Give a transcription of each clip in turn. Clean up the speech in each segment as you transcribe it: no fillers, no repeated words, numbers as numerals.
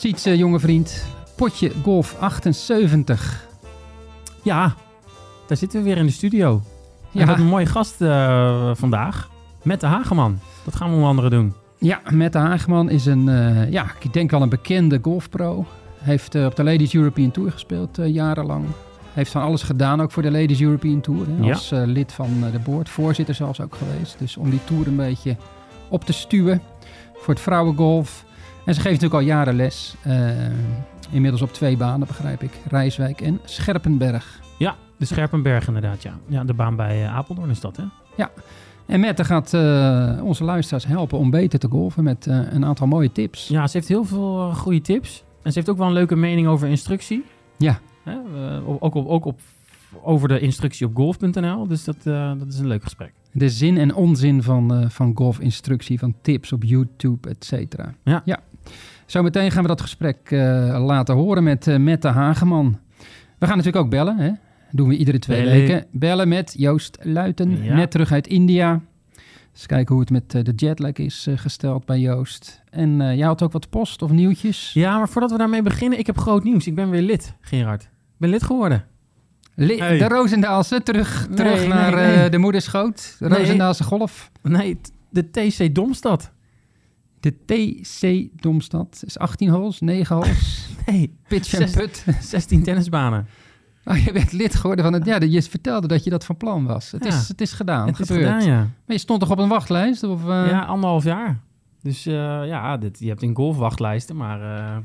Sietse, jonge vriend. Potje Golf 78. Ja, daar zitten we weer in de studio. Ja. We hebben een mooie gast vandaag. Mette Hageman. Wat gaan we onder andere doen? Ja, Mette Hageman is ik denk wel een bekende golfpro. Heeft op de Ladies European Tour gespeeld jarenlang. Heeft van alles gedaan, ook voor de Ladies European Tour. Hè, als lid van de board. Voorzitter zelfs ook geweest. Dus om die tour een beetje op te stuwen voor het vrouwengolf. En ze geeft natuurlijk al jaren les. Inmiddels op 2 banen, begrijp ik. Rijswijk en Scherpenberg. Ja, de Scherpenberg inderdaad, ja. Ja, de baan bij Apeldoorn is dat, hè? Ja, en Mette gaat onze luisteraars helpen om beter te golfen met een aantal mooie tips. Ja, ze heeft heel veel goede tips. En ze heeft ook wel een leuke mening over instructie. Ja. Over de instructie op golf.nl. Dus dat is een leuk gesprek. De zin en onzin van golfinstructie, van tips op YouTube, et cetera. Ja. Zometeen gaan we dat gesprek laten horen met Mette Hageman. We gaan natuurlijk ook bellen, hè? Doen we iedere 2 weken. Bellen met Joost Luiten, net terug uit India. Eens kijken hoe het met de jetlag is gesteld bij Joost. En jij had ook wat post of nieuwtjes? Ja, maar voordat we daarmee beginnen, ik heb groot nieuws. Ik ben weer lid, Gerard. Ik ben lid geworden. De Roosendaalse, terug naar de moederschoot. De Roosendaalse golf. Nee, de TC Domstad. De TC Domstad is 18 holes, 9 holes. Nee, pitch en put. 16 tennisbanen. Oh, je bent lid geworden van het... Ja, je vertelde dat je dat van plan was. Het is gedaan, het gebeurd. Is gedaan, ja. Maar je stond toch op een wachtlijst? Of, Ja, 1,5 jaar. Dus je hebt in golf wachtlijsten, maar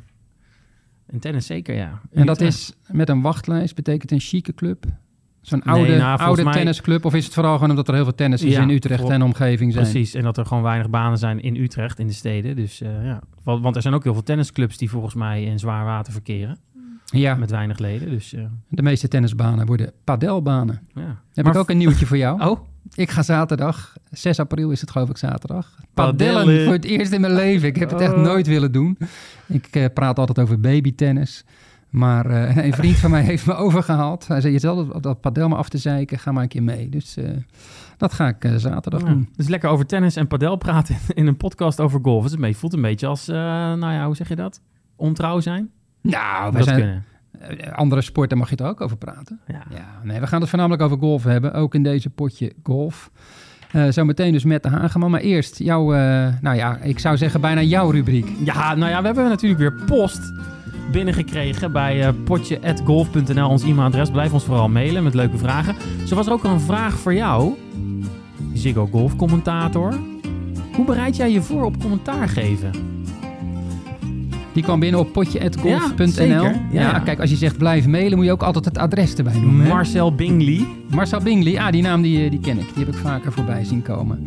in tennis zeker, ja. En dat is met een wachtlijst, betekent een chique club? Zo'n oude tennisclub? Of is het vooral gewoon omdat er heel veel tennissers in Utrecht en omgeving zijn? Precies, en dat er gewoon weinig banen zijn in Utrecht, in de steden. Dus want er zijn ook heel veel tennisclubs die volgens mij in zwaar water verkeren. Ja. Met weinig leden. Dus, De meeste tennisbanen worden padelbanen. Ja. Heb ik ook een nieuwtje voor jou. Oh? Ik ga zaterdag, 6 april is het geloof ik zaterdag, padellen voor het eerst in mijn leven. Ik heb het echt nooit willen doen. Ik praat altijd over babytennis. Maar een vriend van mij heeft me overgehaald. Hij zei, je zal dat padel maar af te zeiken, ga maar een keer mee. Dus dat ga ik zaterdag doen. Dus lekker over tennis en padel praten in een podcast over golf. Het voelt een beetje als, hoe zeg je dat? Ontrouw zijn? Nou, we zijn... Andere sporten mag je er ook over praten. Ja, nee, we gaan het voornamelijk over golf hebben. Ook in deze potje golf. Zometeen dus Mette Hageman. Maar eerst jouw, ik zou zeggen bijna jouw rubriek. Ja, we hebben natuurlijk weer post binnengekregen bij potje@golf.nl, ons e-mailadres. Blijf ons vooral mailen met leuke vragen. Zo was er ook een vraag voor jou. Ziggo Golf commentator. Hoe bereid jij je voor op commentaar geven? Die kwam binnen op potje@golf.nl. Ja, kijk, als je zegt blijf mailen, moet je ook altijd het adres erbij noemen. Marcel Bingley. Marcel Bingley, die naam die ken ik. Die heb ik vaker voorbij zien komen.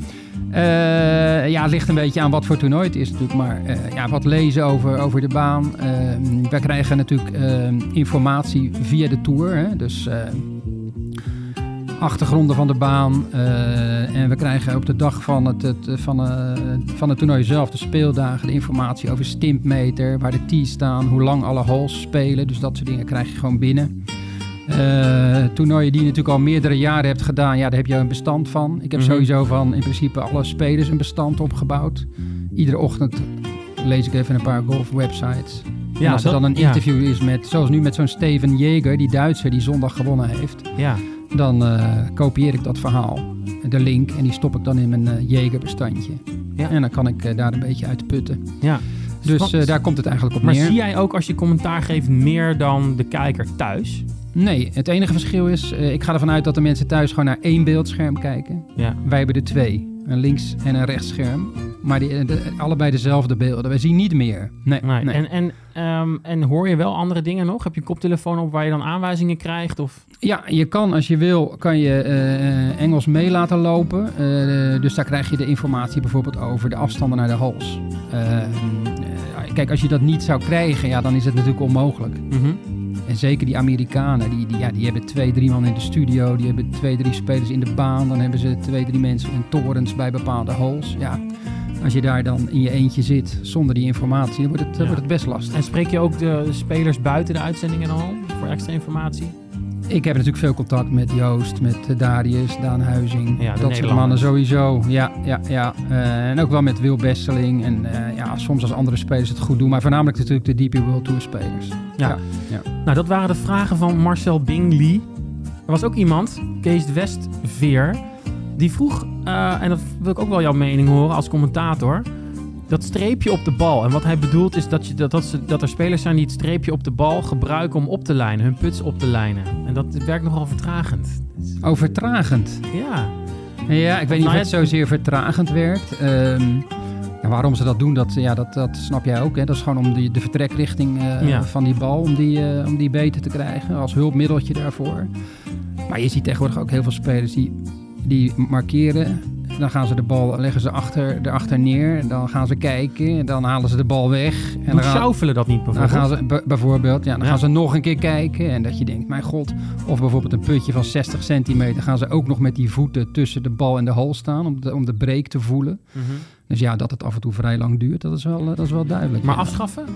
Het ligt een beetje aan wat voor toernooi het is natuurlijk. Maar wat lezen over de baan. Wij krijgen natuurlijk informatie via de tour. Hè? Dus achtergronden van de baan. En we krijgen op de dag van het toernooi zelf, de speeldagen, de informatie over stimpmeter, waar de tees staan, hoe lang alle holes spelen. Dus dat soort dingen krijg je gewoon binnen. Toernooien die je natuurlijk al meerdere jaren hebt gedaan, daar heb je een bestand van. Ik heb sowieso van in principe alle spelers een bestand opgebouwd. Iedere ochtend lees ik even een paar golfwebsites. En als er dan een interview is met, zoals nu met zo'n Steven Jaeger, die Duitser die zondag gewonnen heeft. Ja. Dan kopieer ik dat verhaal, de link, en die stop ik dan in mijn Jaeger-bestandje. Ja. En dan kan ik daar een beetje uit putten. Ja. Dus daar komt het eigenlijk op neer. Maar zie jij ook als je commentaar geeft meer dan de kijker thuis? Nee, het enige verschil is, ik ga ervan uit dat de mensen thuis gewoon naar 1 beeldscherm kijken. Ja. Wij hebben er 2, een links- en een rechtsscherm. Maar allebei dezelfde beelden. Wij zien niet meer. Nee. En hoor je wel andere dingen nog? Heb je een koptelefoon op waar je dan aanwijzingen krijgt? Of? Ja, je kan als je wil, kan je Engels mee laten lopen. Dus daar krijg je de informatie bijvoorbeeld over de afstanden naar de holes. Kijk, als je dat niet zou krijgen, dan is het natuurlijk onmogelijk. Mm-hmm. En zeker die Amerikanen, die hebben 2-3 man in de studio. Die hebben 2-3 spelers in de baan. Dan hebben ze 2-3 mensen in torens bij bepaalde holes. Ja, als je daar dan in je eentje zit zonder die informatie, dan wordt het best lastig. En spreek je ook de spelers buiten de uitzendingen al voor extra informatie? Ik heb natuurlijk veel contact met Joost, met Darius, Daan Huizing. Ja, dat soort mannen sowieso. Ja. En ook wel met Wil Besseling. En soms als andere spelers het goed doen. Maar voornamelijk natuurlijk de DP World Tour spelers. Ja. Nou, dat waren de vragen van Marcel Bingley. Er was ook iemand, Kees Westveer, die vroeg, en dat wil ik ook wel jouw mening horen als commentator, dat streepje op de bal. En wat hij bedoelt is dat er spelers zijn die het streepje op de bal gebruiken om op te lijnen, hun puts op te lijnen. En dat werkt nogal vertragend. Oh, vertragend? Ja. Ja, ik weet niet of het zozeer vertragend werkt. Waarom ze dat doen, dat snap jij ook. Hè? Dat is gewoon om de vertrekrichting van die bal, om die beter te krijgen. Als hulpmiddeltje daarvoor. Maar je ziet tegenwoordig ook heel veel spelers die markeren. Dan gaan ze de bal, leggen ze erachter neer. Dan gaan ze kijken. Dan halen ze de bal weg. En dan schaufelen dat niet bijvoorbeeld? Dan gaan ze nog een keer kijken. En dat je denkt, mijn god. Of bijvoorbeeld een putje van 60 centimeter. Gaan ze ook nog met die voeten tussen de bal en de hole staan. Om de break te voelen. Mm-hmm. Dus dat het af en toe vrij lang duurt. Dat is wel duidelijk. Maar afschaffen?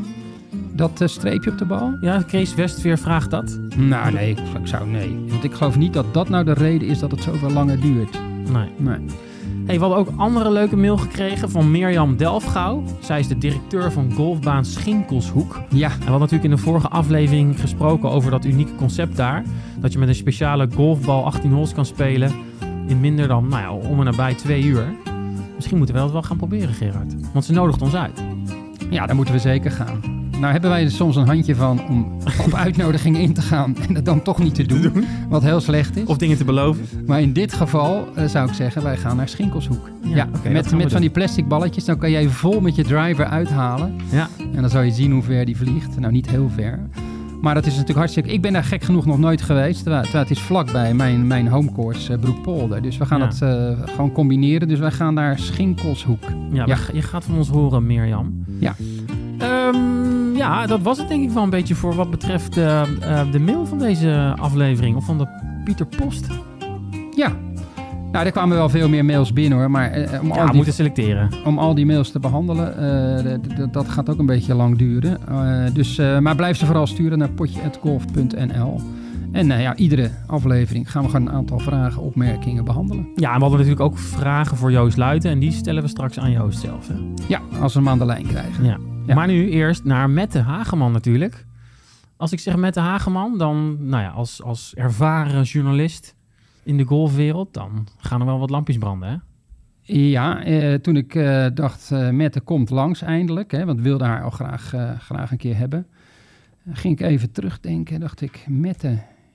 Dat streepje op de bal? Ja, Kees Westveer vraagt dat. Nou, nee. Want ik geloof niet dat nou de reden is dat het zoveel langer duurt. Nee. Hey, we hadden ook andere leuke mail gekregen van Mirjam Delfgauw. Zij is de directeur van golfbaan Schinkelshoek. Ja. En we hadden natuurlijk in de vorige aflevering gesproken over dat unieke concept daar. Dat je met een speciale golfbal 18 holes kan spelen in minder dan, om en nabij 2 uur. Misschien moeten we dat wel gaan proberen, Gerard. Want ze nodigt ons uit. Ja, daar moeten we zeker gaan. Nou hebben wij er soms een handje van om op uitnodigingen in te gaan en het dan toch niet te doen, wat heel slecht is. Of dingen te beloven. Maar in dit geval zou ik zeggen, wij gaan naar Schinkelshoek. Met van die plastic balletjes, dan kan je even vol met je driver uithalen. Ja. En dan zal je zien hoe ver die vliegt. Nou, niet heel ver. Maar dat is natuurlijk hartstikke... Ik ben daar gek genoeg nog nooit geweest. Terwijl het is vlakbij mijn homecourse Broekpolder. Dus we gaan dat gewoon combineren. Dus wij gaan naar Schinkelshoek. Ja. Je gaat van ons horen, Mirjam. Ja. Dat was het denk ik wel een beetje voor wat betreft de mail van deze aflevering. Of van de Pieter Post. Ja. Nou, er kwamen wel veel meer mails binnen hoor. Maar we moeten selecteren. Om al die mails te behandelen, dat gaat ook een beetje lang duren. Maar blijf ze vooral sturen naar potje@golf.nl. En iedere aflevering gaan we gewoon een aantal vragen, opmerkingen behandelen. Ja, en we hadden natuurlijk ook vragen voor Joost Luiten. En die stellen we straks aan Joost zelf. Hè? Ja, als we hem aan de lijn krijgen. Ja. Maar nu eerst naar Mette Hageman natuurlijk. Als ik zeg Mette Hageman, dan als ervaren journalist in de golfwereld, dan gaan er wel wat lampjes branden, hè? Ja, toen ik dacht, Mette komt langs eindelijk, hè, want wilde haar al graag een keer hebben, ging ik even terugdenken en dacht ik, Mette,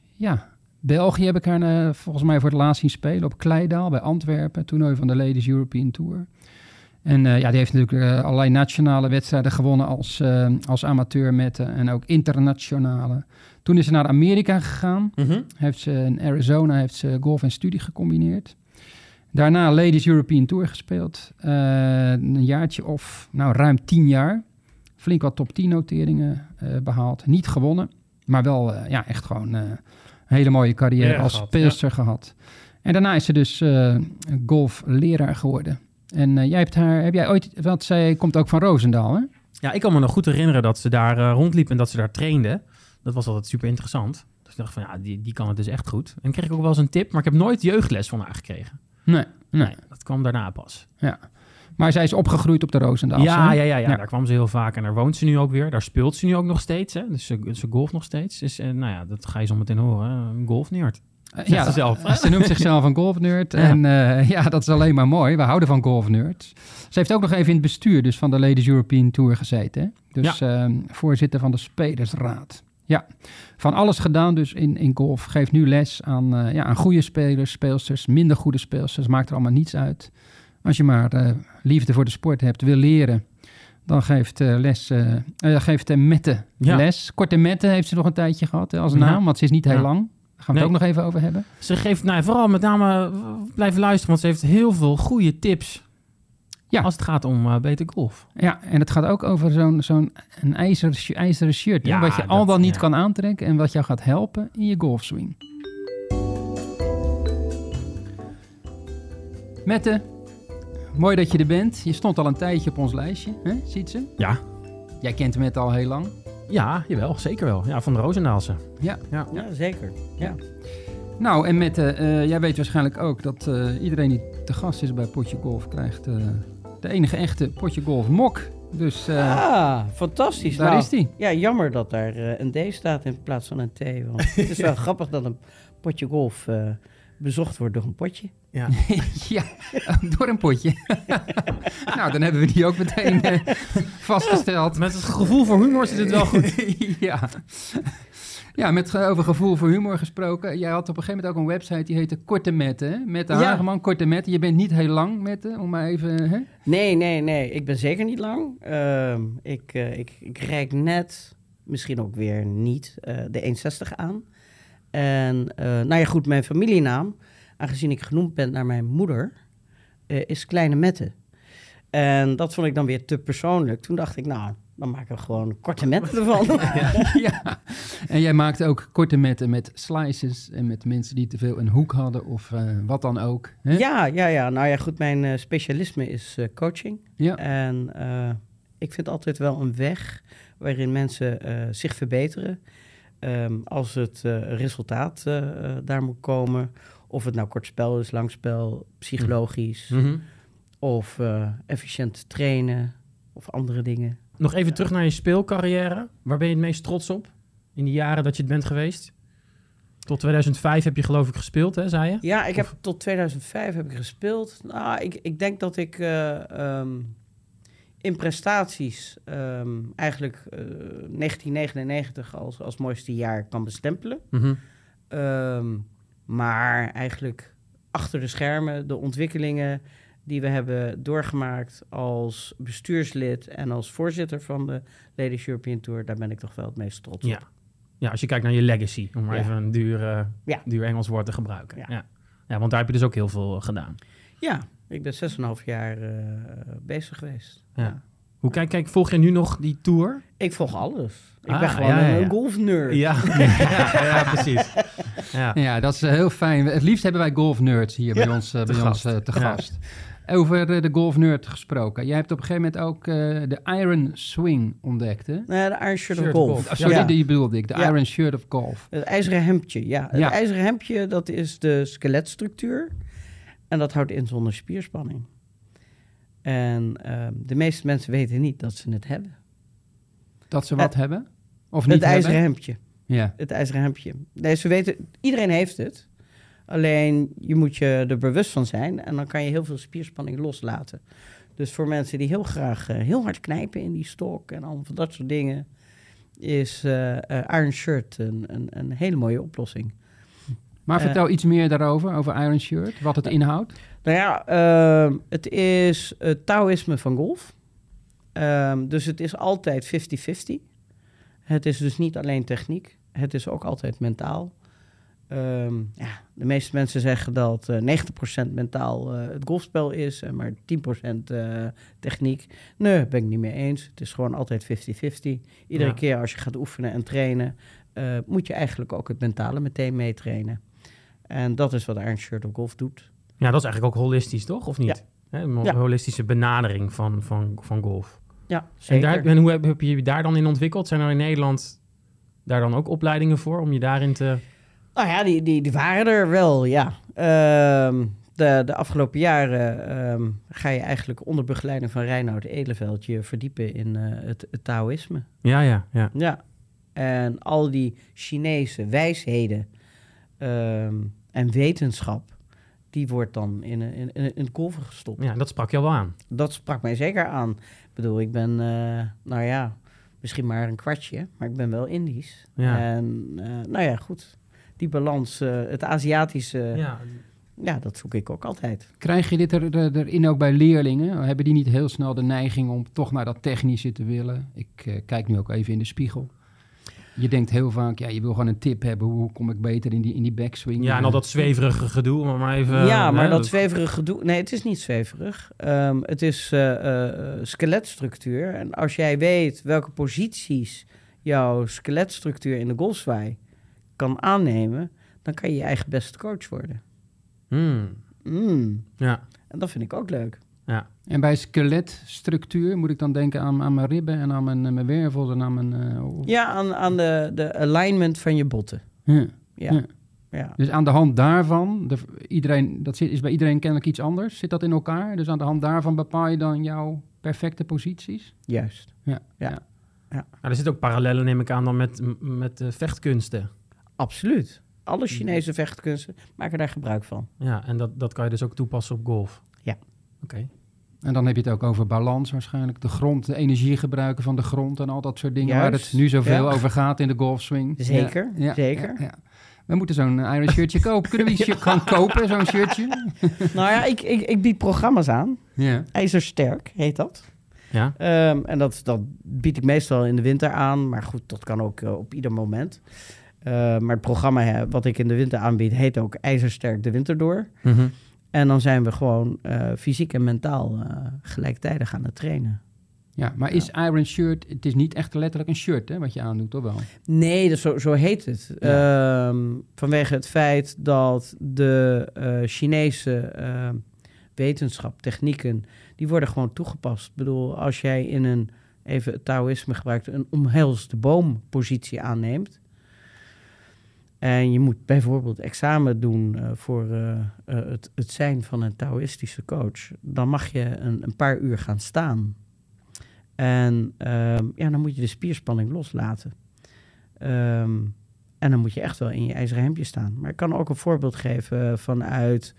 België heb ik haar volgens mij voor het laatst zien spelen op Kleidaal bij Antwerpen, toernooi van de Ladies European Tour. En die heeft natuurlijk allerlei nationale wedstrijden gewonnen als amateur Mette en ook internationale. Toen is ze naar Amerika gegaan. Mm-hmm. Heeft ze in Arizona golf en studie gecombineerd. Daarna Ladies European Tour gespeeld. Een jaartje of ruim 10 jaar. Flink wat top 10 noteringen behaald. Niet gewonnen, maar wel echt gewoon een hele mooie carrière als speelster gehad. En daarna is ze dus golfleraar geworden. En heb jij ooit, want zij komt ook van Roosendaal, hè? Ja, ik kan me nog goed herinneren dat ze daar rondliep en dat ze daar trainde. Dat was altijd super interessant. Dus ik dacht van, die kan het dus echt goed. En kreeg ik ook wel eens een tip, maar ik heb nooit jeugdles van haar gekregen. Nee. Dat kwam daarna pas. Ja. Maar zij is opgegroeid op de Roosendaal. Ja. Daar kwam ze heel vaak en daar woont ze nu ook weer. Daar speelt ze nu ook nog steeds, hè? Dus ze golft nog steeds. Dus dat ga je zo meteen horen. Een golfnerd. Ze noemt zichzelf een golfnerd. Ja. En dat is alleen maar mooi. We houden van golfnerds. Ze heeft ook nog even in het bestuur dus van de Ladies European Tour gezeten. Hè? Dus voorzitter van de Spelersraad. Ja, van alles gedaan dus in golf. Geeft nu les aan goede spelers, speelsters, minder goede speelsters. Maakt er allemaal niets uit. Als je maar liefde voor de sport hebt, wil leren, dan geeft Mette les. Korte Mette heeft ze nog een tijdje gehad als naam, want ze is niet heel lang. Daar gaan we het ook nog even over hebben. Ze geeft, vooral met name blijven luisteren, want ze heeft heel veel goede tips. Ja. Als het gaat om beter golf. Ja, en het gaat ook over zo'n ijzeren shirt. Ja, wat je al dan niet kan aantrekken en wat jou gaat helpen in je golfswing. Mette, mooi dat je er bent. Je stond al een tijdje op ons lijstje, hè? Ziet ze? Ja. Jij kent Mette al heel lang. Ja, jawel, zeker wel. Ja, van de Roosendaalse. Ja. Ja, zeker. Ja. Nou, en Mette, jij weet waarschijnlijk ook dat iedereen die te gast is bij Potje Golf krijgt de enige echte Potje Golf mok. Dus fantastisch. daar is die. Ja, jammer dat daar een D staat in plaats van een T. Want het is wel grappig dat een Potje Golf bezocht wordt door een potje. Ja. Ja, door een potje. Nou, dan hebben we die ook meteen vastgesteld. Met het gevoel voor humor zit het wel goed. Ja. Ja, over gevoel voor humor gesproken. Jij had op een gegeven moment ook een website die heette Korte Mette. Hè? Mette Hageman, Korte Mette. Je bent niet heel lang, Mette, om maar even... Hè? Nee. Ik ben zeker niet lang. Ik reik net, misschien ook weer niet, de 1,60 aan. En nou ja, goed, mijn familienaam, aangezien ik genoemd ben naar mijn moeder, is Kleine Mette. En dat vond ik dan weer te persoonlijk. Toen dacht ik, nou, dan maken we gewoon Korte Mette ervan. Ja. En jij maakte ook Korte Metten met slices en met mensen die te veel een hoek hadden of wat dan ook. Hè? Ja. Nou ja, goed, mijn specialisme is coaching. Ja. En ik vind altijd wel een weg waarin mensen zich verbeteren. Als het resultaat daar moet komen, of het nou kort spel is, lang spel, psychologisch, of efficiënt trainen, of andere dingen. Nog even terug naar je speelcarrière. Waar ben je het meest trots op in die jaren dat je het bent geweest? Tot 2005 heb je geloof ik gespeeld, hè, zei je? Ja, tot 2005 heb ik gespeeld. Nou, ik denk dat ik in prestaties eigenlijk 1999 als mooiste jaar kan bestempelen. Maar eigenlijk achter de schermen, de ontwikkelingen die we hebben doorgemaakt als bestuurslid en als voorzitter van de Ladies European Tour, daar ben ik toch wel het meest trots op. Ja, als je kijkt naar je legacy, om maar even een duur Engels woord te gebruiken. Ja, want daar heb je dus ook heel veel gedaan. Ja, ik ben 6,5 jaar bezig geweest. Ja. Hoe kijk, volg je nu nog die tour? Ik volg alles. Ik ben gewoon een golfnerd. Ja, precies. Ja, dat is heel fijn. Het liefst hebben wij golfnerds hier bij ons te gast. Over de golfnerd gesproken. Jij hebt op een gegeven moment ook de Iron Swing ontdekt, hè? Nee, de Iron Shirt of Golf. Sorry, die bedoelde ik. De Iron Shirt of Golf. Het ijzeren hemdje, ja. Het ijzeren hemdje, dat is de skeletstructuur. En dat houdt in zonder spierspanning. En de meeste mensen weten niet dat ze het hebben. Dat ze wat hebben? Of niet het ijzeren hemdje. Ja. Het ijzeren hemdje. Nee, ze weten, iedereen heeft het. Alleen je moet je er bewust van zijn en dan kan je heel veel spierspanning loslaten. Dus voor mensen die heel graag heel hard knijpen in die stok en al van dat soort dingen, is Iron Shirt een hele mooie oplossing. Maar vertel iets meer daarover, over Iron Shirt, wat het inhoudt. Nou ja, het is het Taoïsme van golf. Dus het is altijd 50-50. Het is dus niet alleen techniek, het is ook altijd mentaal. De meeste mensen zeggen dat 90% mentaal het golfspel is en maar 10% techniek. Nee, dat ben ik niet mee eens. Het is gewoon altijd 50-50. Iedere keer als je gaat oefenen en trainen, moet je eigenlijk ook het mentale meteen meetrainen. En dat is wat Iron Shirt of Golf doet. Ja, dat is eigenlijk ook holistisch, toch? Of niet? Ja. Een holistische benadering van golf. Ja, zeker. En hoe heb je je daar dan in ontwikkeld? Zijn er in Nederland daar dan ook opleidingen voor om je daarin te... Nou ja, die waren er wel, ja. De afgelopen jaren ga je eigenlijk onder begeleiding van Reinoud Edelveld je verdiepen in het Taoïsme. Ja. En al die Chinese wijsheden en wetenschap, die wordt dan in het golven gestopt. Ja, dat sprak je al wel aan. Dat sprak mij zeker aan. Ik bedoel, ik ben, misschien maar een kwartje, maar ik ben wel Indisch. Ja. En goed, die balans, het Aziatische, dat zoek ik ook altijd. Krijg je dit erin ook bij leerlingen? Hebben die niet heel snel de neiging om toch naar dat technische te willen? Ik kijk nu ook even in de spiegel. Je denkt heel vaak, je wil gewoon een tip hebben. Hoe kom ik beter in die backswing? Ja, en al dat zweverige gedoe, maar even... Ja, maar dat zweverige gedoe... Nee, het is niet zweverig. Het is skeletstructuur. En als jij weet welke posities jouw skeletstructuur in de golfzwaai kan aannemen, dan kan je je eigen beste coach worden. Ja. En dat vind ik ook leuk. Ja. En bij skeletstructuur moet ik dan denken aan mijn ribben en aan mijn wervels en aan mijn... Ja, aan de alignment van je botten. Ja. Ja. Dus aan de hand daarvan, is bij iedereen kennelijk iets anders. Zit dat in elkaar? Dus aan de hand daarvan bepaal je dan jouw perfecte posities? Juist. Ja. Ja, er zitten ook parallellen, neem ik aan, dan met vechtkunsten. Absoluut. Alle Chinese vechtkunsten maken daar gebruik van. Ja, en dat kan je dus ook toepassen op golf? Ja. Oké. En dan heb je het ook over balans waarschijnlijk. De grond, de energie gebruiken van de grond en al dat soort dingen. Juist. Waar het nu zoveel over gaat in de golfswing. Zeker, zeker. Ja. We moeten zo'n Iron shirtje kopen. Kunnen we iets gaan kopen, zo'n shirtje? Nou ja, ik bied programma's aan. Ja. IJzersterk heet dat. Ja. En dat bied ik meestal in de winter aan. Maar goed, dat kan ook op ieder moment. Maar het programma wat ik in de winter aanbied heet ook IJzersterk de winter door. Mm-hmm. En dan zijn we gewoon fysiek en mentaal gelijktijdig aan het trainen. Ja, maar is Iron shirt, het is niet echt letterlijk een shirt hè, wat je aandoet, toch wel? Nee, zo heet het. Ja. Vanwege het feit dat de Chinese wetenschap, technieken, die worden gewoon toegepast. Ik bedoel, als jij in even het Taoïsme gebruikt, een omhelsde boompositie aanneemt. En je moet bijvoorbeeld examen doen voor het zijn van een Taoïstische coach. Dan mag je een paar uur gaan staan. En dan moet je de spierspanning loslaten. En dan moet je echt wel in je ijzeren hemdje staan. Maar ik kan ook een voorbeeld geven vanuit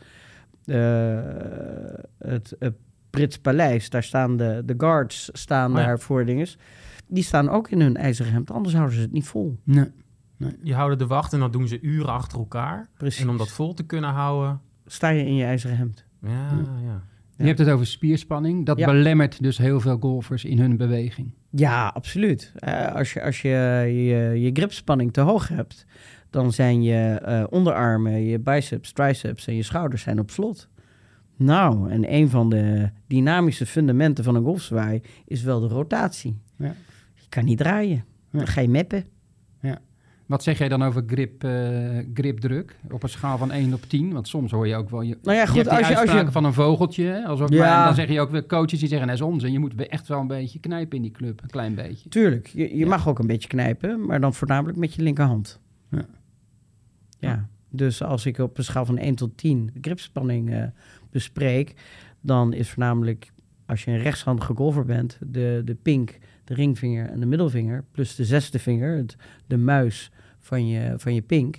het Brits Paleis. Daar staan de guards daar voor dinges. Die staan ook in hun ijzeren hemd, anders houden ze het niet vol. Nee. Je houden de wacht en dat doen ze uren achter elkaar. Precies. En om dat vol te kunnen houden... Sta je in je ijzeren hemd. Ja. Je hebt het over spierspanning. Dat belemmert dus heel veel golfers in hun beweging. Ja, absoluut. Als je gripspanning te hoog hebt, dan zijn je onderarmen, je biceps, triceps en je schouders zijn op slot. Nou, en een van de dynamische fundamenten van een golfzwaai is wel de rotatie. Ja. Je kan niet draaien. Dan ga je meppen. Ja. Wat zeg jij dan over gripdruk op een schaal van 1 op 10? Want soms hoor je ook wel... Je hebt die uitspraken van een vogeltje. Maar dan zeg je ook weer coaches die zeggen... dat is onzin, je moet echt wel een beetje knijpen in die club. Een klein beetje. Tuurlijk, je mag ook een beetje knijpen... maar dan voornamelijk met je linkerhand. Ja. Dus als ik op een schaal van 1 tot 10 de gripspanning bespreek... dan is voornamelijk, als je een rechtshandige golfer bent... de pink, de ringvinger en de middelvinger... plus de zesde vinger, de muis van je pink...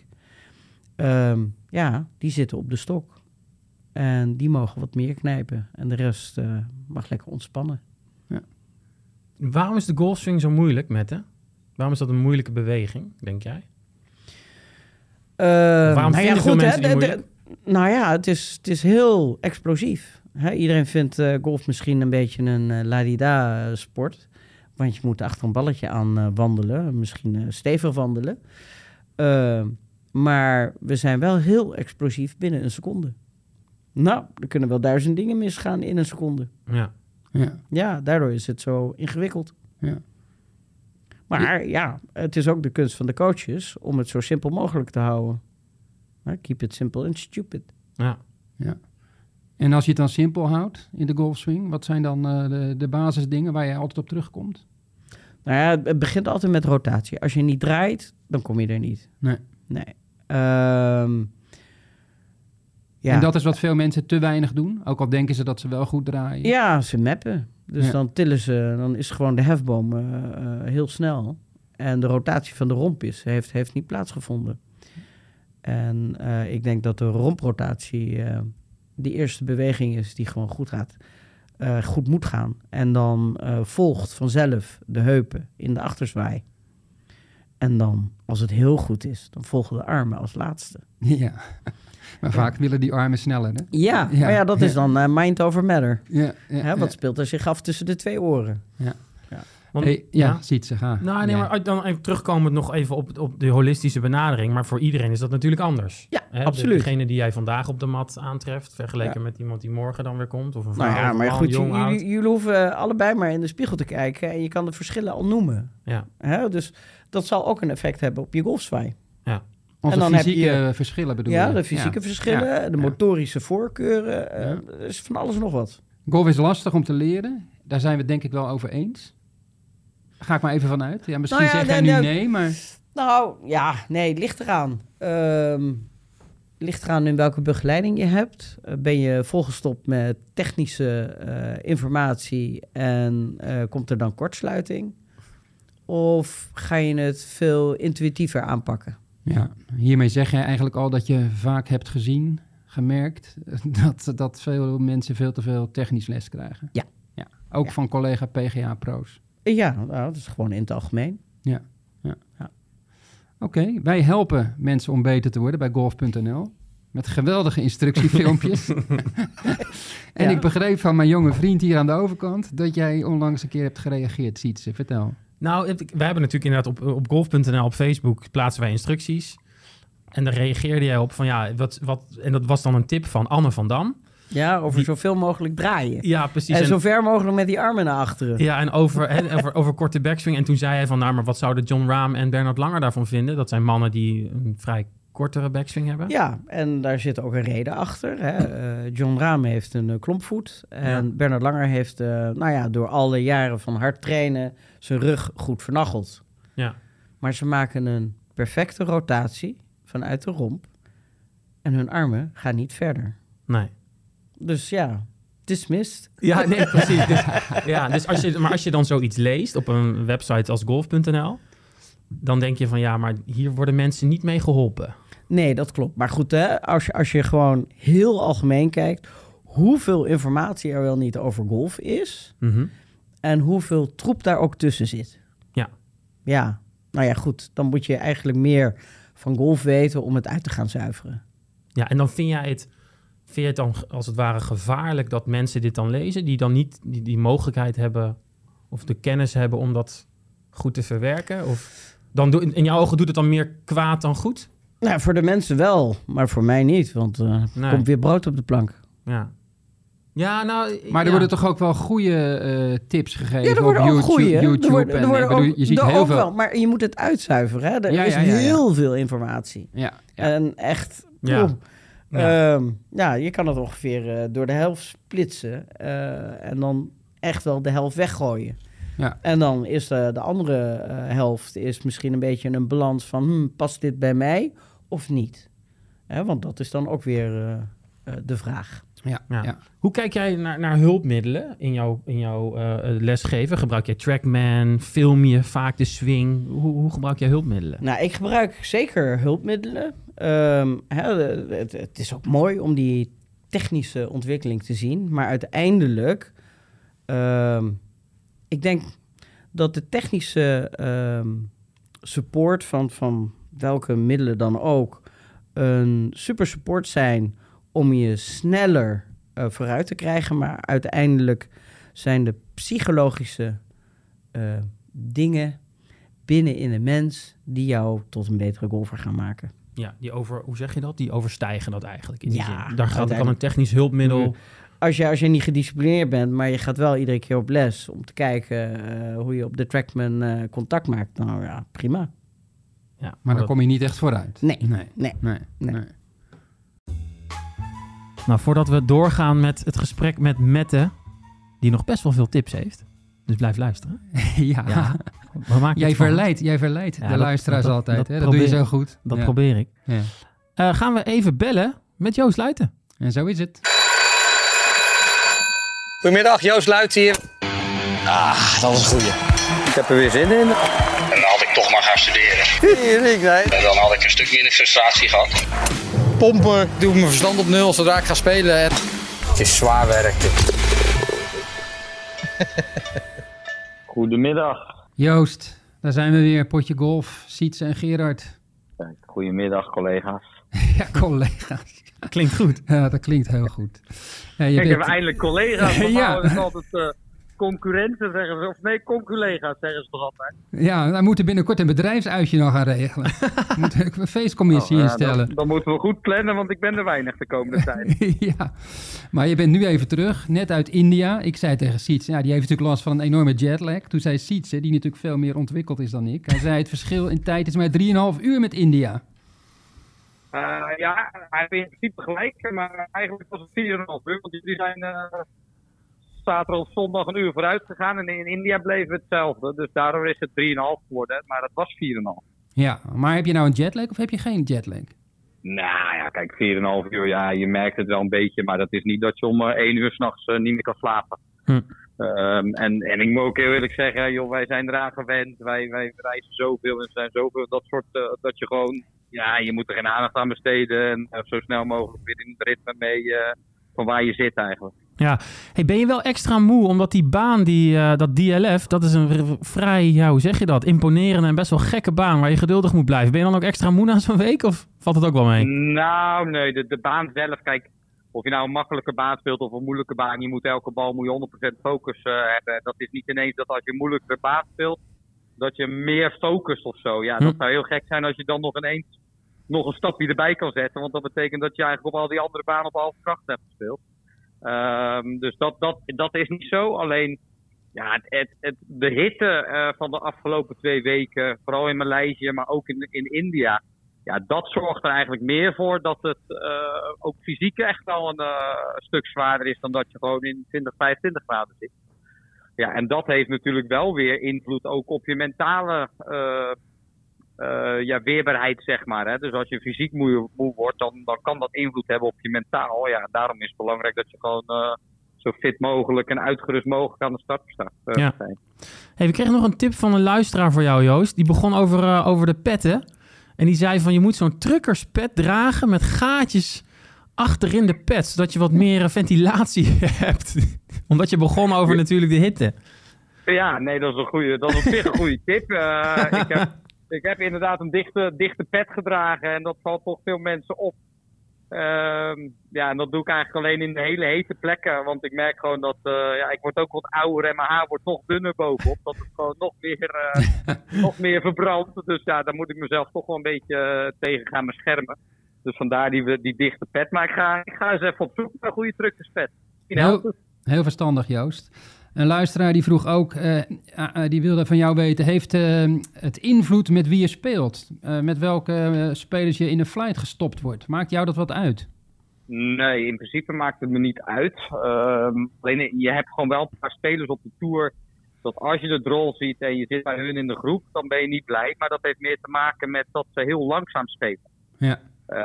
die zitten op de stok. En die mogen wat meer knijpen. En de rest mag lekker ontspannen. Ja. Waarom is de golfswing zo moeilijk, Mette? Waarom is dat een moeilijke beweging, denk jij? Waarom vinden veel mensen die moeilijk? Het is heel explosief. Iedereen vindt golf misschien een beetje een la-di-da sport. Want je moet achter een balletje aan wandelen. Misschien stevig wandelen. Maar we zijn wel heel explosief binnen een seconde. Nou, er kunnen wel 1000 dingen misgaan in een seconde. Ja, daardoor is het zo ingewikkeld. Ja. Maar het is ook de kunst van de coaches om het zo simpel mogelijk te houden. Keep it simple and stupid. Ja. En als je het dan simpel houdt in de golfswing, wat zijn dan de basisdingen waar je altijd op terugkomt? Nou ja, het begint altijd met rotatie. Als je niet draait, dan kom je er niet. Nee. En dat is wat veel mensen te weinig doen? Ook al denken ze dat ze wel goed draaien? Ja, ze mappen. Dus dan tillen ze, dan is gewoon de hefboom heel snel. En de rotatie van de romp heeft niet plaatsgevonden. En ik denk dat de romprotatie de eerste beweging is die gewoon goed moet gaan. En dan volgt vanzelf de heupen in de achterzwaai. En dan, als het heel goed is, dan volgen de armen als laatste. Ja, maar vaak willen die armen sneller, hè? Ja, maar dat is dan mind over matter. Wat speelt er zich af tussen de twee oren? Ziet ze gaan. Maar dan even terugkomen nog even op de holistische benadering. Maar voor iedereen is dat natuurlijk anders. Ja, absoluut. Degene die jij vandaag op de mat aantreft, vergeleken met iemand die morgen dan weer komt. Of een vrouw, maar goed, jullie hoeven allebei maar in de spiegel te kijken en je kan de verschillen al noemen. Ja. Dus dat zal ook een effect hebben op je golfzwaai. Ja. Onze fysieke verschillen bedoel je? Ja, de fysieke verschillen, de motorische voorkeuren. Er is van alles nog wat. Golf is lastig om te leren. Daar zijn we het denk ik wel over eens. Ga ik maar even vanuit. Ja, misschien zeg jij nu nee, maar... Nou, ja, nee, ligt eraan. Ligt eraan in welke begeleiding je hebt. Ben je volgestopt met technische informatie en komt er dan kortsluiting? Of ga je het veel intuïtiever aanpakken? Ja, hiermee zeg je eigenlijk al dat je vaak hebt gemerkt... dat veel mensen veel te veel technisch les krijgen. Ja. Ook van collega PGA-pro's. Ja, nou, dat is gewoon in het algemeen. Ja. Oké, wij helpen mensen om beter te worden bij golf.nl. Met geweldige instructiefilmpjes. En ik begreep van mijn jonge vriend hier aan de overkant... dat jij onlangs een keer hebt gereageerd, Sietse. Vertel. Nou, wij hebben natuurlijk inderdaad op golf.nl op Facebook plaatsen wij instructies. En daar reageerde jij op van en dat was dan een tip van Anne van Dam. Ja, over zoveel mogelijk draaien. Ja, precies. En zo ver mogelijk met die armen naar achteren. Ja, en over korte backswing. En toen zei hij van, maar wat zouden John Rahm en Bernard Langer daarvan vinden? Dat zijn mannen die een vrij kortere backswing hebben. Ja, en daar zit ook een reden achter. Hè. John Rahm heeft een klompvoet. En Bernard Langer heeft, door alle jaren van hard trainen... zijn rug goed vernacheld. Ja. Maar ze maken een perfecte rotatie vanuit de romp. En hun armen gaan niet verder. Nee. Dus ja, dismissed. Ja, nee, precies. Dus als je dan zoiets leest op een website als golf.nl... dan denk je van maar hier worden mensen niet mee geholpen. Nee, dat klopt. Maar goed, hè, als je gewoon heel algemeen kijkt... hoeveel informatie er wel niet over golf is... Mm-hmm. en hoeveel troep daar ook tussen zit. Ja. Ja, nou ja, goed. Dan moet je eigenlijk meer van golf weten om het uit te gaan zuiveren. Ja, en dan vind je het dan als het ware gevaarlijk dat mensen dit dan lezen... die dan niet die mogelijkheid hebben of de kennis hebben om dat goed te verwerken? Of dan in jouw ogen doet het dan meer kwaad dan goed? Nou, voor de mensen wel, maar voor mij niet. Want er komt weer brood op de plank. Ja. Ja, nou... Maar er worden toch ook wel goede tips gegeven op YouTube. Je ziet heel veel. Wel, maar je moet het uitzuiveren. Hè? Er is heel veel informatie. Ja. En echt... je kan het ongeveer door de helft splitsen. En dan echt wel de helft weggooien. Ja. En dan is de andere helft is misschien een beetje een balans van... past dit bij mij of niet? Want dat is dan ook weer de vraag. Ja. Hoe kijk jij naar hulpmiddelen in jouw lesgeven? Gebruik jij TrackMan? Film je vaak de swing? Hoe gebruik jij hulpmiddelen? Nou, ik gebruik zeker hulpmiddelen. Het is ook mooi om die technische ontwikkeling te zien. Maar uiteindelijk... ik denk dat de technische support van welke middelen dan ook... een super support zijn... om je sneller vooruit te krijgen. Maar uiteindelijk zijn de psychologische dingen binnen in de mens... die jou tot een betere golfer gaan maken. Ja, hoe zeg je dat? Die overstijgen dat eigenlijk in die zin. Daar gaat dan een technisch hulpmiddel... Als je niet gedisciplineerd bent, maar je gaat wel iedere keer op les... om te kijken hoe je op de TrackMan contact maakt. Nou ja, prima. Ja, maar dan kom je niet echt vooruit. Nee. Nou, voordat we doorgaan met het gesprek met Mette, die nog best wel veel tips heeft. Dus blijf luisteren. Ja. Jij verleidt de luisteraars altijd. Dat doe je zo goed. Dat probeer ik. Ja. Gaan we even bellen met Joost Luiten. En zo is het. Goedemiddag, Joost Luiten hier. Dat is een goeie. Ik heb er weer zin in. En dan had ik toch maar gaan studeren. En dan had ik een stuk minder frustratie gehad. Pompen, doe mijn verstand op nul zodra ik ga spelen. Het is zwaar werk dit. Goedemiddag. Joost, daar zijn we weer. Potje golf, Sietse en Gerard. Goedemiddag, collega's. Ja, collega's. Klinkt goed. Ja, dat klinkt heel goed. Ja, ik heb eindelijk collega's. Ja. Het is altijd concurrenten, zeggen ze. Of nee, conculega's, zeggen ze toch altijd. Ja, wij moeten binnenkort een bedrijfsuitje nog gaan regelen. We moeten een feestcommissie instellen. Dan moeten we goed plannen, want ik ben er weinig de komende tijd. Ja, maar je bent nu even terug, net uit India. Ik zei tegen Sietse, die heeft natuurlijk last van een enorme jetlag. Toen zei Sietse, die natuurlijk veel meer ontwikkeld is dan ik. Hij zei, het verschil in tijd is maar 3,5 uur met India. Ja, hij heeft in principe gelijk, maar eigenlijk was het 4,5 uur, want jullie zijn zaterdag of zondag een uur vooruit gegaan. En in India bleef het hetzelfde. Dus daardoor is het 3,5 geworden. Maar het was 4,5. Ja, maar heb je nou een jetlag of heb je geen jetlag? Nou ja, kijk, 4,5 uur, ja, je merkt het wel een beetje. Maar dat is niet dat je om 1 uur 's nachts niet meer kan slapen. En ik moet ook heel eerlijk zeggen, joh, wij zijn eraan gewend. Wij reizen zoveel en zijn zoveel dat soort, dat je gewoon, ja, je moet er geen aandacht aan besteden. En zo snel mogelijk weer in het ritme mee van waar je zit eigenlijk. Ja, hey, ben je wel extra moe omdat die baan, dat DLF, dat is een vrij, ja, hoe zeg je dat, imponerende en best wel gekke baan waar je geduldig moet blijven. Ben je dan ook extra moe na zo'n week of valt het ook wel mee? Nou, nee, de baan zelf, kijk, of je nou een makkelijke baan speelt of een moeilijke baan, je moet elke bal 100% focus hebben. Dat is niet ineens dat als je een moeilijke baan speelt, dat je meer focust of zo. Ja, dat zou heel gek zijn als je dan nog ineens nog een stapje erbij kan zetten, want dat betekent dat je eigenlijk op al die andere banen op halve kracht hebt gespeeld. Dus dat is niet zo. Alleen ja, de hitte van de afgelopen 2 weken, vooral in Maleisië, maar ook in India, ja, dat zorgt er eigenlijk meer voor dat het ook fysiek echt wel een stuk zwaarder is dan dat je gewoon in 20, 25 graden zit. Ja, en dat heeft natuurlijk wel weer invloed ook op je mentale weerbaarheid, zeg maar. Hè. Dus als je fysiek moe wordt, dan kan dat invloed hebben op je mentaal. Ja, daarom is het belangrijk dat je gewoon zo fit mogelijk en uitgerust mogelijk aan de start staat. Zijn. Hey, we kregen nog een tip van een luisteraar voor jou, Joost. Die begon over de petten. En die zei van, je moet zo'n truckerspet dragen met gaatjes achterin de pet, zodat je wat meer ventilatie hebt. Omdat je begon over natuurlijk de hitte. Ja, nee, dat is op zich een goede tip. Ik heb inderdaad een dichte pet gedragen en dat valt toch veel mensen op. Ja, en dat doe ik eigenlijk alleen in de hele hete plekken. Want ik merk gewoon dat ik word ook wat ouder en mijn haar wordt nog dunner bovenop. Dat het gewoon nog meer verbrandt. Dus ja, daar moet ik mezelf toch wel een beetje tegen gaan beschermen. Dus vandaar die dichte pet. Maar ik ga eens even op zoek naar een goede truckerspet. Heel verstandig, Joost. Een luisteraar die vroeg ook, die wilde van jou weten, heeft het invloed met wie je speelt? Met welke spelers je in een flight gestopt wordt? Maakt jou dat wat uit? Nee, in principe maakt het me niet uit. Alleen je hebt gewoon wel een paar spelers op de tour, dat als je de drol ziet en je zit bij hun in de groep, dan ben je niet blij. Maar dat heeft meer te maken met dat ze heel langzaam spelen. Ja.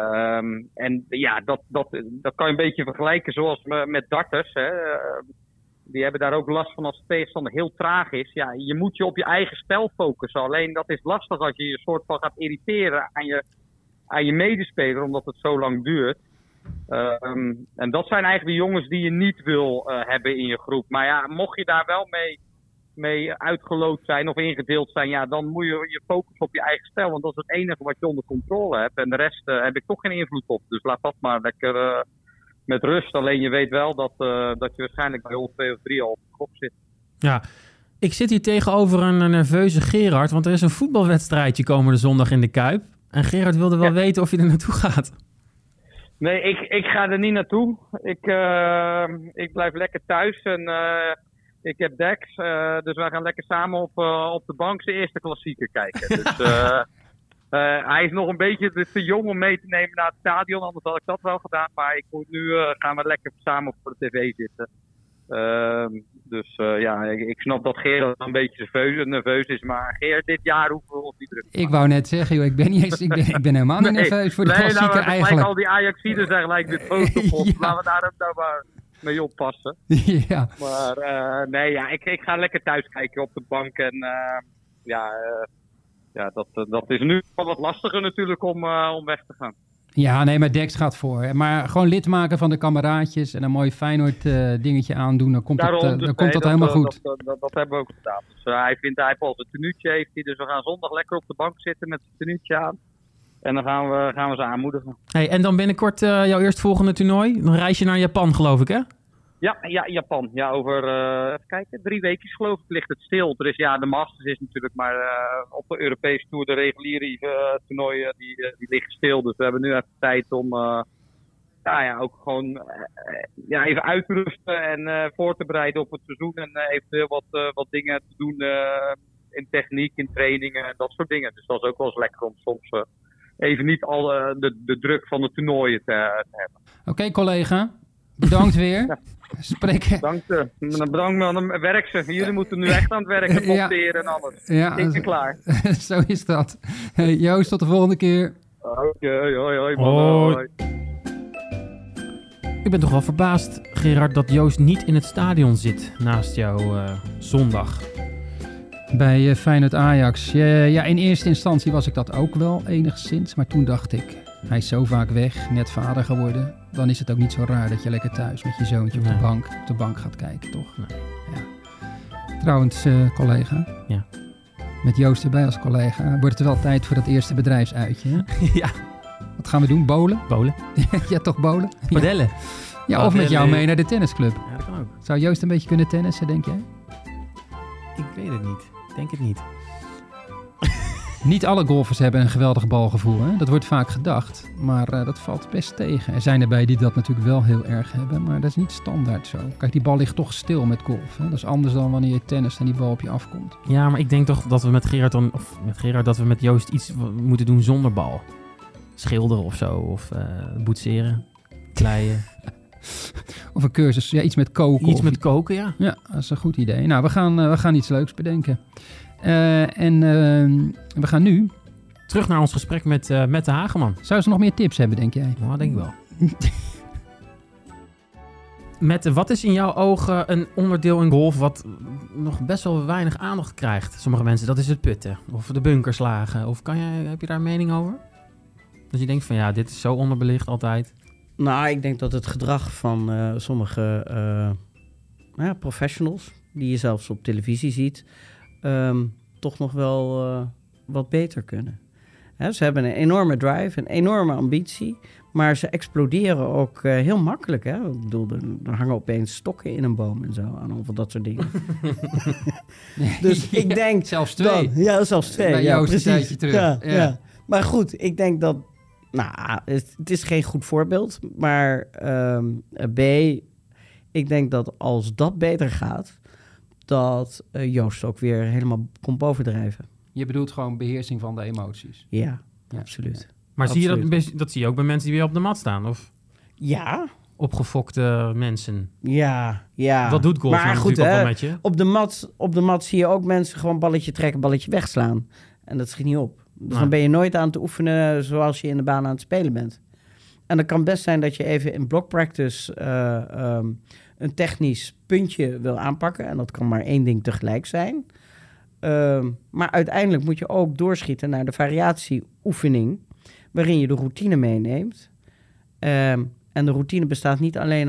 En ja, dat kan je een beetje vergelijken zoals met darters, hè. Die hebben daar ook last van als de tegenstander heel traag is. Ja, je moet je op je eigen spel focussen. Alleen dat is lastig als je je soort van gaat irriteren aan je medespeler, omdat het zo lang duurt. En dat zijn eigenlijk de jongens die je niet wil hebben in je groep. Maar ja, mocht je daar wel mee uitgeloot zijn of ingedeeld zijn, ja, dan moet je focussen op je eigen spel. Want dat is het enige wat je onder controle hebt. En de rest heb ik toch geen invloed op. Dus laat dat maar lekker met rust. Alleen je weet wel dat je waarschijnlijk bij hol 2 of 3 al op de kop zit. Ja, ik zit hier tegenover een nerveuze Gerard, want er is een voetbalwedstrijdje komende zondag in de Kuip. En Gerard wilde wel weten of je er naartoe gaat. Nee, ik ga er niet naartoe. Ik blijf lekker thuis en ik heb Dex. Dus wij gaan lekker samen op de bank zijn eerste klassieker kijken. Dus hij is nog een beetje te jong om mee te nemen naar het stadion. Anders had ik dat wel gedaan. Maar nu gaan we lekker samen voor de tv zitten. Ik snap dat Gerard een beetje nerveus is. Maar Gerard, dit jaar hoeven we ons niet druk te maken. Ik wou net zeggen, joh, ik ben helemaal niet nerveus voor de klassieker eigenlijk. Gelijk al die Ajaxiden zijn gelijk dit foto op. Laten we daar ook nou maar mee oppassen. Ja. Maar ik ga lekker thuis kijken op de bank. En dat is nu wel wat lastiger natuurlijk om weg te gaan. Ja, nee, maar Dex gaat voor. Maar gewoon lid maken van de kameraadjes en een mooi Feyenoord dingetje aandoen. Dan komt dat helemaal goed. Dat hebben we ook gedaan. Dus hij heeft al zijn tenuutje heeft hij. Dus we gaan zondag lekker op de bank zitten met zijn tenuutje aan. En dan gaan we ze aanmoedigen. Hey, en dan binnenkort jouw eerstvolgende toernooi. Dan reis je naar Japan, geloof ik, hè? Ja, Japan. Ja, over even kijken, 3 weken geloof ik ligt het stil. Er is, de Masters is natuurlijk maar op de Europese Tour, de reguliere toernooien, die liggen stil. Dus we hebben nu even tijd om ook gewoon even uit te rusten en voor te bereiden op het seizoen. En eventueel wat dingen te doen in techniek, in trainingen en dat soort dingen. Dus dat is ook wel eens lekker om soms even niet al de druk van de toernooien te hebben. Oké, collega. bedankt weer. Spreken. Bedankt man, werk ze. Jullie moeten nu echt aan het werken, monteren en alles. Ja, ik ben klaar. Zo is dat. Hey, Joost, tot de volgende keer. Oké, hoi man. Hoi. Ik ben toch wel verbaasd, Gerard, dat Joost niet in het stadion zit naast jou zondag. Bij Feyenoord Ajax. Ja, in eerste instantie was ik dat ook wel enigszins. Maar toen dacht ik, hij is zo vaak weg, net vader geworden. Dan is het ook niet zo raar dat je lekker thuis met je zoontje op de bank gaat kijken, toch? Nee. Ja. Trouwens, collega. Ja. Met Joost erbij als collega. Wordt het wel tijd voor dat eerste bedrijfsuitje, hè? Ja. Wat gaan we doen? Bowlen? Bowlen. Ja, toch bowlen? Padellen. Ja, of met jou mee naar de tennisclub. Ja, dat kan ook. Zou Joost een beetje kunnen tennissen, denk jij? Ik weet het niet. Ik denk het niet. Niet alle golfers hebben een geweldig balgevoel. Hè? Dat wordt vaak gedacht, maar dat valt best tegen. Er zijn erbij die dat natuurlijk wel heel erg hebben, maar dat is niet standaard zo. Kijk, die bal ligt toch stil met golf. Hè? Dat is anders dan wanneer je tennist en die bal op je afkomt. Ja, maar ik denk toch dat we met Gerard dat we met Joost iets moeten doen zonder bal. Schilderen of zo, of boetseren, kleien. Of een cursus, ja, iets met koken. Iets met koken, ja. Ja, dat is een goed idee. Nou, we gaan iets leuks bedenken. We gaan nu terug naar ons gesprek met de Hageman. Zou ze nog meer tips hebben, denk jij? Nou, denk ik wel. Wat is in jouw ogen een onderdeel in golf wat nog best wel weinig aandacht krijgt? Sommige mensen, dat is het putten of de bunkerslagen. Of heb je daar een mening over? Dus je denkt van ja, dit is zo onderbelicht altijd. Nou, ik denk dat het gedrag van sommige professionals, die je zelfs op televisie ziet, toch nog wel wat beter kunnen. Hè, ze hebben een enorme drive, een enorme ambitie, maar ze exploderen ook heel makkelijk. Hè? Ik bedoel, er hangen opeens stokken in een boom en zo, aan van dat soort dingen. Dus ik denk... Zelfs twee. Zelfs twee. Bij Joost een tijdje terug. Ja. Maar goed, ik denk dat... Nou, het is geen goed voorbeeld, maar B, ik denk dat als dat beter gaat, dat Joost ook weer helemaal komt bovendrijven. Je bedoelt gewoon beheersing van de emoties? Ja, absoluut. Maar absoluut. Zie je dat zie je ook bij mensen die weer op de mat staan? Of ja. Opgefokte mensen? Ja. Dat doet golf maar goed, natuurlijk ook wel met je. Op de mat zie je ook mensen gewoon balletje trekken, balletje wegslaan. En dat schiet niet op. Dus dan ben je nooit aan het oefenen zoals je in de baan aan het spelen bent. En dan kan best zijn dat je even in block practice een technisch puntje wil aanpakken. En dat kan maar één ding tegelijk zijn. Maar uiteindelijk moet je ook doorschieten naar de variatieoefening, waarin je de routine meeneemt. En de routine bestaat niet alleen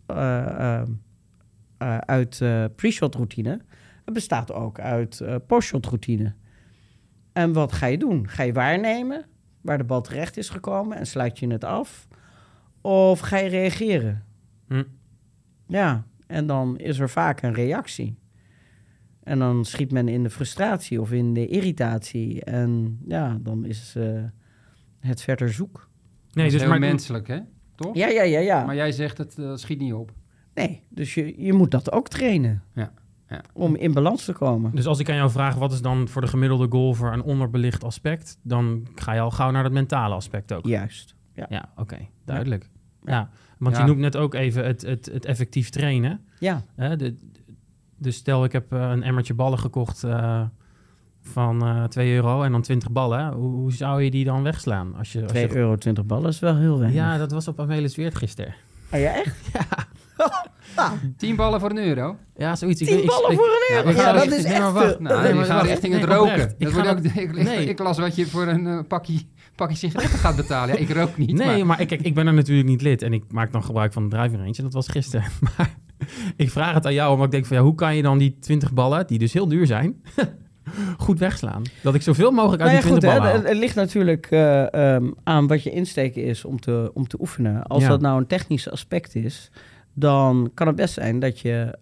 uit pre-shot routine. Het bestaat ook uit post-shot routine. En wat ga je doen? Ga je waarnemen waar de bal terecht is gekomen en sluit je het af? Of ga je reageren? Ja, en dan is er vaak een reactie. En dan schiet men in de frustratie of in de irritatie. En ja, dan is het verder zoek. Nee, dat is dus heel menselijk, hè? Toch? Ja. Maar jij zegt het schiet niet op. Nee, dus je moet dat ook trainen. Ja. Om in balans te komen. Dus als ik aan jou vraag, wat is dan voor de gemiddelde golfer een onderbelicht aspect, dan ga je al gauw naar het mentale aspect ook. Juist. Ja, oké, duidelijk. Ja, want je noemt net ook even het effectief trainen. Ja. Dus stel, ik heb een emmertje ballen gekocht van €2 en dan 20 ballen. Hoe zou je die dan wegslaan? Als je €2, 20 ballen is wel heel weinig. Ja, dat was op Amelis Weert gisteren. Oh ja, echt? Ja. 10 ballen voor €1? Ja, zoiets. 10 ballen voor €1? Ja, dat is echt veel. Die gaan richting het roken. Ik las wat je voor een pakje sigaretten gaat betalen. Ja, ik rook niet. Nee, maar ik ben er natuurlijk niet lid. En ik maak dan gebruik van de driving range. En dat was gisteren. Maar ik vraag het aan jou, omdat ik denk van hoe kan je dan die 20 ballen, die dus heel duur zijn, goed wegslaan? Dat ik zoveel mogelijk uit die 20 ballen haal. Het ligt natuurlijk aan wat je insteken is om te oefenen. Als dat nou een technisch aspect is, dan kan het best zijn dat je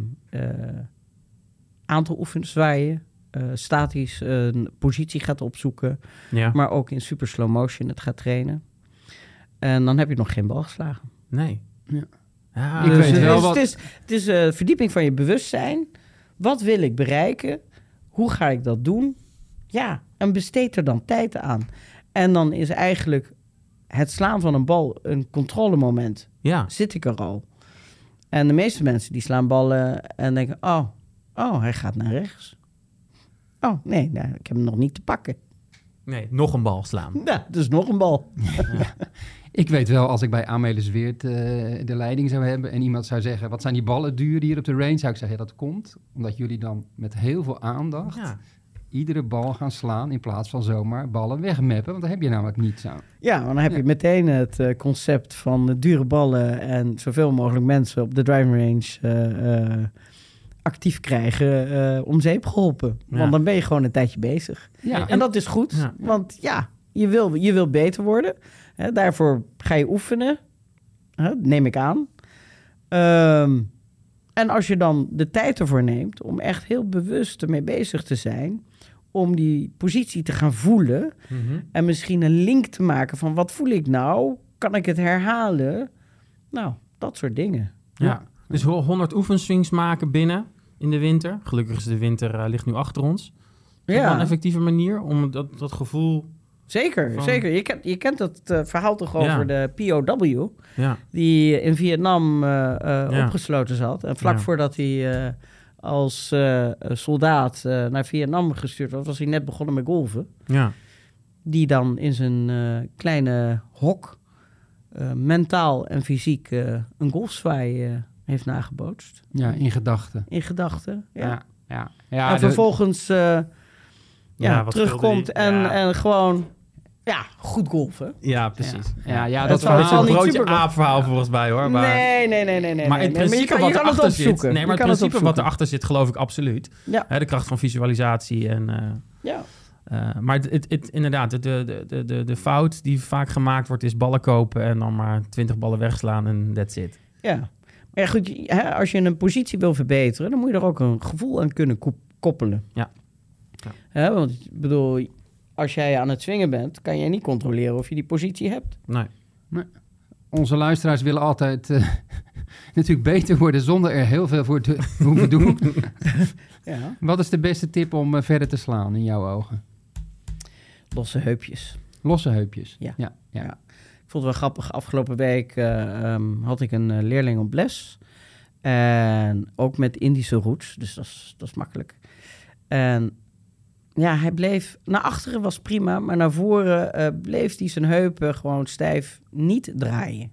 aantal oefeningen zwaaien, statisch een positie gaat opzoeken, maar ook in super slow motion het gaat trainen. En dan heb je nog geen bal geslagen. Nee. Ja, ik weet wel wat... Het is verdieping van je bewustzijn. Wat wil ik bereiken? Hoe ga ik dat doen? Ja, en besteed er dan tijd aan. En dan is eigenlijk het slaan van een bal een controlemoment. Ja. Zit ik er al. En de meeste mensen die slaan ballen en denken... Oh, hij gaat naar rechts. Oh, nee, ik heb hem nog niet te pakken. Nee, nog een bal slaan. Ja, dus nog een bal. Ik weet wel, als ik bij Amelis Weert de leiding zou hebben... en iemand zou zeggen, wat zijn die ballen duur hier op de range? Zou ik zeggen, dat komt omdat jullie dan met heel veel aandacht... Ja. iedere bal gaan slaan in plaats van zomaar ballen wegmappen. Want dat heb je namelijk niet zo. Ja, maar dan heb je meteen het concept van dure ballen... en zoveel mogelijk mensen op de driving range... actief krijgen, om zeep geholpen. Ja. Want dan ben je gewoon een tijdje bezig. Ja, En dat is goed, Ja. want je wil beter worden. Hè, daarvoor ga je oefenen, neem ik aan. En als je dan de tijd ervoor neemt om echt heel bewust ermee bezig te zijn... om die positie te gaan voelen... en misschien een link te maken van wat voel ik nou? Kan ik het herhalen? Nou, dat soort dingen. Ja. Dus 100 oefenswings maken binnen in de winter. Gelukkig is de winter ligt nu achter ons. Is dat wel een effectieve manier om dat gevoel... Zeker, van... zeker. Je kent het verhaal toch over de POW... Ja. die in Vietnam opgesloten zat. En vlak voordat hij als soldaat naar Vietnam gestuurd was hij net begonnen met golven. Ja. Die dan in zijn kleine hok... mentaal en fysiek een golfzwaai heeft nagebootst. Ja, in gedachten. In gedachten, ja. Ja, en vervolgens wat terugkomt speelde hij? en gewoon goed golfen. Ja, precies. Ja, Het dat zal verhaal... niet broodje super- aap-verhaal volgens mij, hoor. Maar... Nee. Maar in principe wat je kan het erachter zit... opzoeken. Nee, maar Je het kan principe wat opzoeken. erachter zit, geloof ik absoluut. Ja. Hè, de kracht van visualisatie en... Ja. maar inderdaad, de fout die vaak gemaakt wordt... is ballen kopen en dan maar 20 ballen wegslaan en that's it. Ja, maar ja, goed, als je een positie wil verbeteren... dan moet je er ook een gevoel aan kunnen koppelen. Ja. Want ik bedoel, als jij aan het swingen bent... kan jij niet controleren of je die positie hebt. Nee. Onze luisteraars willen altijd natuurlijk beter worden... zonder er heel veel voor te hoeven doen. Ja. Wat is de beste tip om verder te slaan in jouw ogen? Losse heupjes. Losse heupjes. Ja. Ja. Ik vond het wel grappig. Afgelopen week had ik een leerling op les. En ook met Indische roots. Dus dat is makkelijk. En ja, hij bleef... Naar achteren was prima. Maar naar voren bleef hij zijn heupen gewoon stijf niet draaien.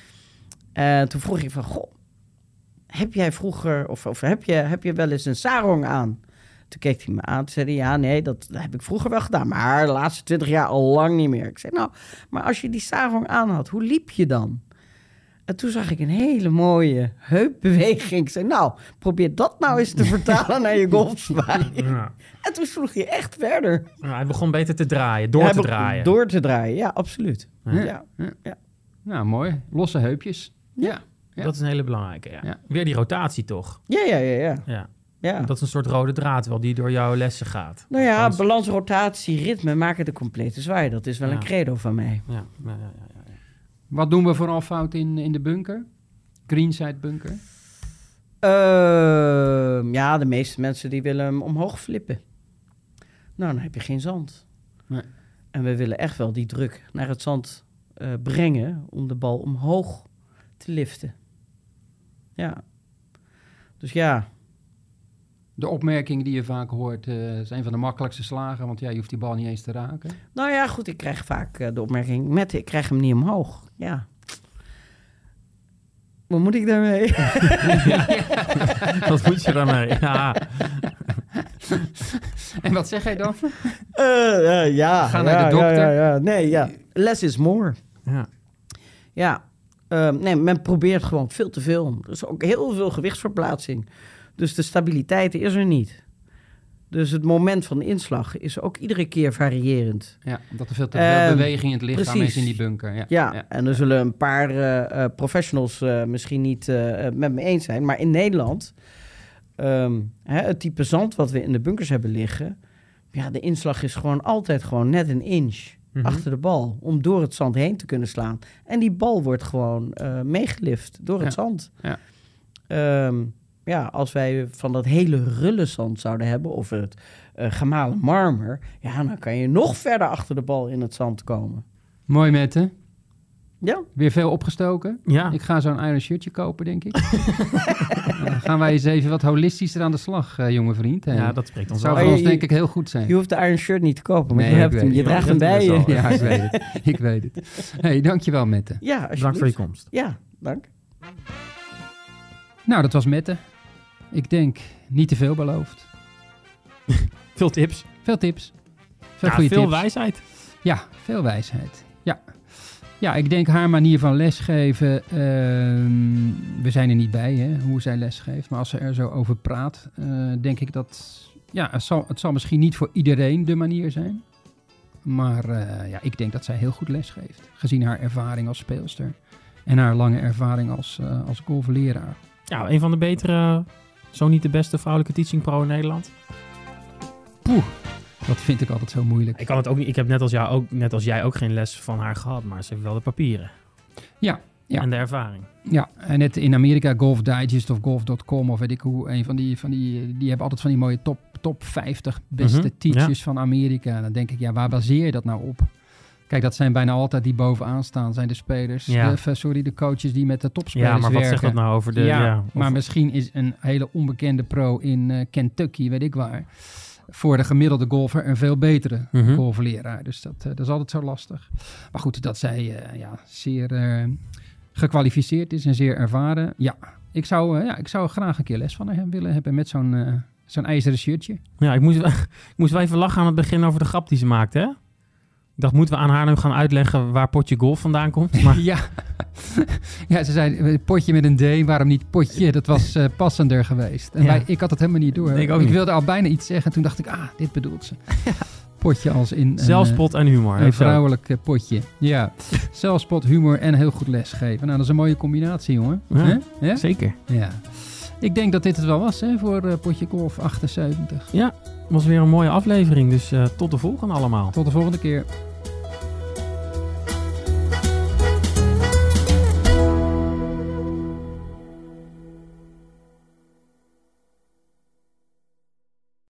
En toen vroeg ik van... Goh, heb jij vroeger... Of heb je wel eens een sarong aan? Toen keek hij me aan. Toen zei hij, ja, nee, dat heb ik vroeger wel gedaan. Maar de laatste 20 jaar al lang niet meer. Ik zei, nou, maar als je die sarong aan had, hoe liep je dan? En toen zag ik een hele mooie heupbeweging. Ik zei, nou, probeer dat nou eens te vertalen naar je golfzwaai. Ja. En toen sloeg hij echt verder. Hij begon beter te draaien, door te draaien. Door te draaien, ja, absoluut. Ja. Ja. Nou, mooi. Losse heupjes. Ja. Dat is een hele belangrijke, Ja. Weer die rotatie, toch? Ja. Ja. Dat is een soort rode draad wel, die door jouw lessen gaat. Nou ja, Althans- balans, rotatie, ritme maken de complete zwaai. Dat is wel een credo van mij. Ja. Wat doen we vooral fout in de bunker? Greenside bunker? Ja, de meeste mensen die willen hem omhoog flippen. Nou, dan heb je geen zand. Nee. En we willen echt wel die druk naar het zand brengen om de bal omhoog te liften. Ja. Dus ja. De opmerking die je vaak hoort is een van de makkelijkste slagen, want je hoeft die bal niet eens te raken. Nou ja, goed, ik krijg vaak de opmerking ik krijg hem niet omhoog. Ja. Wat moet ik daarmee? Wat moet je daarmee? Ja. En wat zeg jij dan? Ja. Ga naar de dokter. Ja. Nee, ja. Less is more. Ja. Ja. Nee, men probeert gewoon veel te veel. Er is ook heel veel gewichtsverplaatsing. Dus de stabiliteit is er niet. Dus het moment van de inslag is ook iedere keer variërend. Ja, dat er veel te veel beweging in het lichaam precies. is in die bunker. Ja. En er zullen een paar professionals misschien niet met me eens zijn. Maar in Nederland, het type zand wat we in de bunkers hebben liggen... Ja, de inslag is gewoon altijd gewoon net een inch achter de bal... om door het zand heen te kunnen slaan. En die bal wordt gewoon meegelift door het zand. Ja. Als wij van dat hele rulle zand zouden hebben... of het gemalen marmer... ja, dan kan je nog verder achter de bal in het zand komen. Mooi, Mette. Ja? Weer veel opgestoken. Ja. Ik ga zo'n iron shirtje kopen, denk ik. Gaan wij eens even wat holistischer aan de slag, jonge vriend. Ja, dat spreekt ons zou wel. voor ons je- denk ik heel goed zijn. Je hoeft de Iron Shirt niet te kopen, maar Nee, je, ik hebt weet hem, het. je draagt Ja, hem dat bij is je. wel, Ja, ik weet het. Ik weet het. Hey, dankjewel Mette. Ja, alsjeblieft. Bedankt voor je komst. Ja, dank. Nou, dat was Mette. Ik denk niet te veel beloofd. Veel tips. Veel tips. Veel Ja, goede veel tips. wijsheid. Ja, veel wijsheid. Ja. Ja, ik denk haar manier van lesgeven. We zijn er niet bij, hè, hoe zij lesgeeft. Maar als ze er zo over praat, denk ik dat... Ja, het zal misschien niet voor iedereen de manier zijn. Maar ja, ik denk dat zij heel goed lesgeeft. Gezien haar ervaring als speelster. En haar lange ervaring als golfleraar. Ja, een van de betere, zo niet de beste vrouwelijke teaching pro in Nederland. Poeh, dat vind ik altijd zo moeilijk. Ik kan het ook niet. Ik heb net als jij ook geen les van haar gehad, maar ze heeft wel de papieren. Ja. En de ervaring. Ja, en net in Amerika, Golf Digest of Golf.com of weet ik hoe, een van die hebben altijd van die mooie top 50 beste teachers van Amerika. Dan denk ik, ja, waar baseer je dat nou op? Kijk, dat zijn bijna altijd die bovenaan staan, zijn de spelers. Ja. De coaches die met de topspelers Ja, maar wat werken. zegt dat nou over de... Ja, of- maar misschien is een hele onbekende pro in Kentucky, weet ik waar, voor de gemiddelde golfer een veel betere golfleraar. Dus dat is altijd zo lastig. Maar goed, dat zij zeer gekwalificeerd is en zeer ervaren. Ja, ik zou graag een keer les van haar willen hebben met zo'n ijzeren shirtje. Ja, ik moest wel even lachen aan het begin over de grap die ze maakte, hè? Ik dacht, moeten we aan haar nu gaan uitleggen waar potje golf vandaan komt? Maar Ja. Ja, ze zei potje met een D, waarom niet potje? Dat was passender geweest. En Ja. ik had het helemaal niet door. Ik ook niet. wilde al bijna iets zeggen. Toen dacht ik, dit bedoelt ze. Potje als in zelfspot en humor. een Heeft ze ook. vrouwelijk potje. Ja, zelfspot, humor en heel goed lesgeven. Nou, dat is een mooie combinatie, jongen. Ja. Hè? Ja? Zeker. Ja. Ik denk dat dit het wel was, hè, voor potje golf 78. Ja, was weer een mooie aflevering. Dus tot de volgende allemaal. Tot de volgende keer.